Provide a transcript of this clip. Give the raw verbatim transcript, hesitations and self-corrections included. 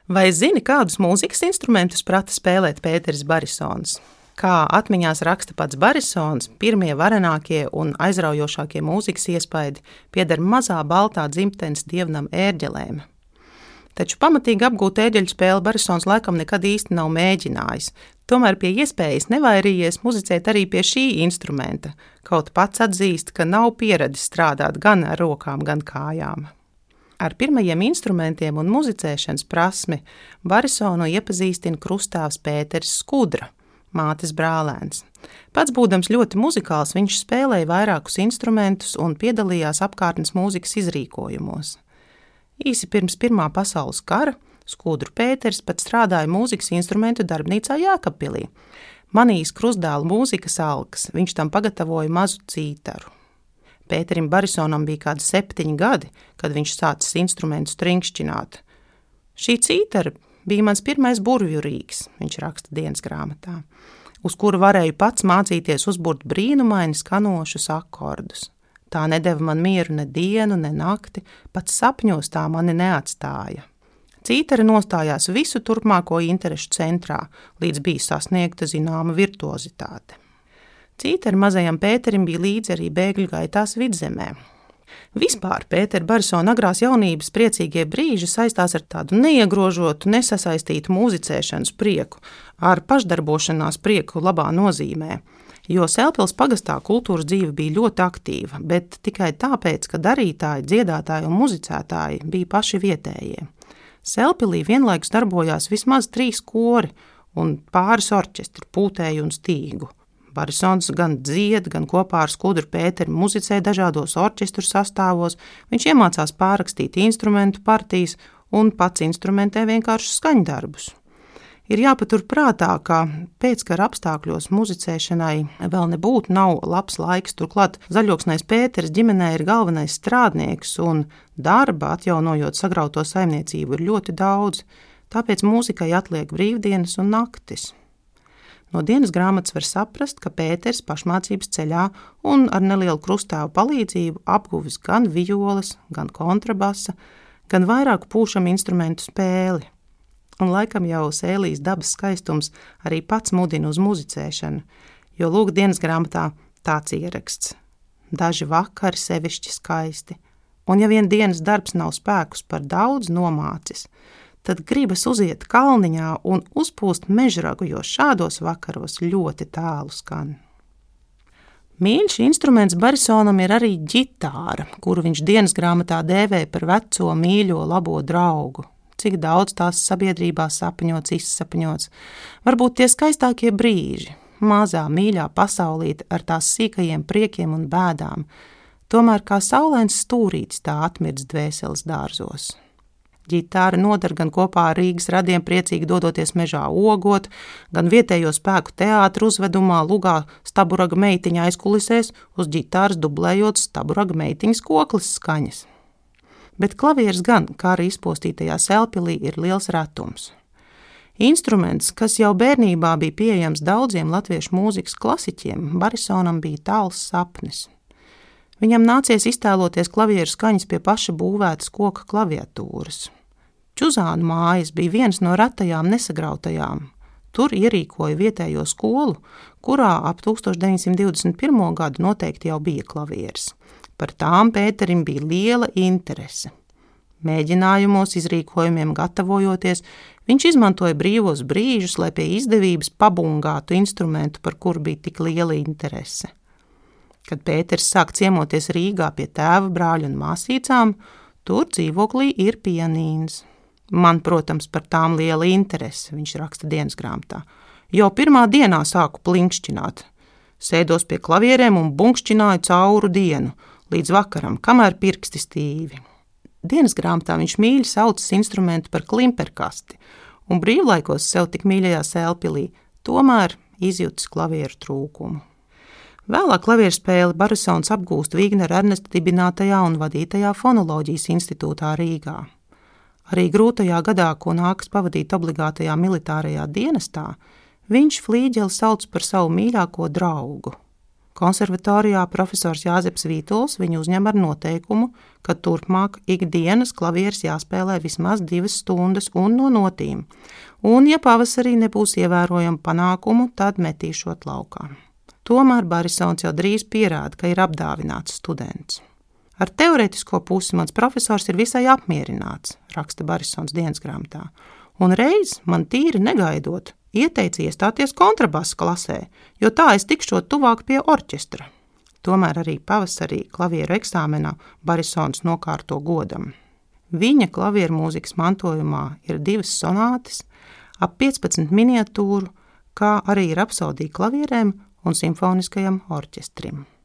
Vai zini, kādus mūzikas instrumentus prata spēlēt Pēteris Barisons? Kā atmiņās raksta pats Barisons, pirmie varenākie un aizraujošākie mūzikas iespaidi pieder mazā baltā dzimtenes dievnam ērģelēm. Taču pamatīgi apgūt ērģeļu spēli Barisons laikam nekad īsti nav mēģinājis. Tomēr pie iespējas nevairījies muzicēt arī pie šī instrumenta, kaut pats atzīst, ka nav pieradis strādāt gan ar rokām, gan kājām. Ar pirmajiem instrumentiem un muzicēšanas prasmi Barisonu iepazīstina krustāvs Pēteris Skudra, mātes brālēns. Pats būdams ļoti muzikāls, viņš spēlēja vairākus instrumentus un piedalījās apkārtnes mūzikas izrīkojumos. Īsi pirms Pirmā pasaules kara Skudru Pēteris pat strādāja mūzikas instrumentu darbnīcā Jēkabpilī. Manījis krustdēla mūzikas alkas, viņš tam pagatavoja mazu cītaru. Pēterim Barisonam bija kādi septiņi gadi, kad viņš sācis instrumentu trinkšķināt. Šī cītara bija mans pirmais burvju rīks, viņš raksta dienas grāmatā, uz kuru varēju pats mācīties uzburt brīnumaini skanošus akordus. Tā nedeva man mieru ne dienu, ne nakti, pat sapņos tā mani neatstāja. Cītara nostājās visu turpmāko interešu centrā, līdz bija sasniegta zināma virtuozitāte. Cītara mazajam Pēterim bija līdzi arī bēgļu gaitās Vidzemē. Vispār Pētera Barisona agrās jaunības priecīgie brīži saistās ar tādu neiegrožotu, nesasaistītu muzicēšanas prieku, ar pašdarbošanās prieku labā nozīmē, jo Selpils pagastā kultūras dzīve bija ļoti aktīva, bet tikai tāpēc, ka darītāji, dziedātāji un muzicētāji bija paši vietējie. Selpilī vienlaikus darbojās vismaz trīs kori un pāris orķestri, Pūtēju un Stīgu. Barisons gan dzied, gan kopā ar Skudru Pēteri muzicē dažādos orķestru sastāvos, viņš iemācās pārrakstīt instrumentu partijas un pats instrumentē vienkāršus skaņdarbus. Ir jāpatur prātā, ka pēckara apstākļos muzicēšanai vēl nebūtu nav labs laiks, turklāt zaļoksnais Pēteris ģimenē ir galvenais strādnieks un darba, atjaunojot sagrauto saimniecību, ir ļoti daudz, tāpēc mūzikai atliek brīvdienas un naktis. No dienas grāmatas var saprast, ka Pēteris pašmācības ceļā un ar nelielu krustāvu palīdzību apguvis gan violas, gan kontrabasa, gan vairāku pūšamu instrumentu spēli. Un laikam jau Sēlijas dabas skaistums arī pats mudina uz muzicēšanu, jo lūk dienas grāmatā tāds ieraksts. Daži vakari sevišķi skaisti, un ja vien dienas darbs nav spēkus par daudz nomācis, tad gribas uziet kalniņā un uzpūst mežragu, jo šādos vakaros ļoti tālu skan. Mīļš instruments Barisonam ir arī ģitāra, kuru viņš dienas grāmatā dēvē par veco, mīļo, labo draugu. Cik daudz tās sabiedrībā sapņots, izsapņots. Varbūt tie skaistākie brīži, mazā, mīļā pasaulīte ar tās sīkajiem priekiem un bēdām. Tomēr kā saulains stūrītis tā atmirdz dvēseles dārzos. Ģitāra nodar gan kopā ar Rīgas radiem priecīgi dodoties mežā ogot, gan vietējo spēku teātru uzvedumā lugā Staburaga meitiņa aizkulisēs uz ģitāras dublējot Staburaga meitiņas koklis skaņas. Bet klavieris gan, kā arī izpostītajā Selpilī, ir liels retums. Instruments, kas jau bērnībā bija pieejams daudziem latviešu mūzikas klasiķiem, Barisonam bija tāls sapnis. Viņam nācies iztēloties klavieru skaņas pie paša būvētas koka klaviatūras. Čuzānu mājas bija viens no retajām nesagrautajām. Tur ierīkoja vietējo skolu, kurā ap tūkstoš deviņsimt divdesmit pirmo gadu noteikti jau bija klavieris. Par tām Pēterim bija liela interese. Mēģinājumos, izrīkojumiem gatavojoties, viņš izmantoja brīvos brīžus, lai pie izdevības pabungātu instrumentu, par kuru bija tik liela interese. Kad Pēteris sāk ciemoties Rīgā pie tēva, brāļa un māsīcām, tur dzīvoklī ir pianīns. Man, protams, par tām liela interese, viņš raksta dienas grāmatā. Jau pirmā dienā sāku plinkšķināt. Sēdos pie klavierēm un bunkšķināju cauru dienu, līdz vakaram, kamēr pirksti stīvi. Dienas grāmatā viņš mīļi saucas instrumentu par klimperkasti, un brīvlaikos sev tik mīļajā Selpilī, tomēr izjutis klavieru trūkumu. Vēlāk klavieru spēli Barisons apgūst Vīgnera Ernesta dibinātajā un vadītajā Fonoloģijas institūtā Rīgā. Arī grūtajā gadā, ko nākas pavadīt obligātajā militārajā dienestā, viņš flīģeli sauc par savu mīļāko draugu. Konservatorijā profesors Jāzeps Vītols viņu uzņem ar noteikumu, ka turpmāk ikdienas klavieres jāspēlē vismaz divas stundas un no notīm, un ja pavasarī nebūs ievērojama panākumu, tad metīšot laukā. Tomēr barisons jau drīz pierāda, ka ir apdāvināts students. Ar teorētisko pusi mans profesors ir visai apmierināts, raksta barisons dienas grāmatā, un reiz man tīri negaidot ieteica iestāties kontrabasa klasē, jo tā es tikšot tuvāk pie orķestra. Tomēr arī pavasarī klavieru eksāmenā barisons nokārto godam. Viņa klavieru mūzikas mantojumā ir divas sonātes, ap piecpadsmit miniatūru, kā arī rapsodija klavierēm un simfoniskajam orķestrim.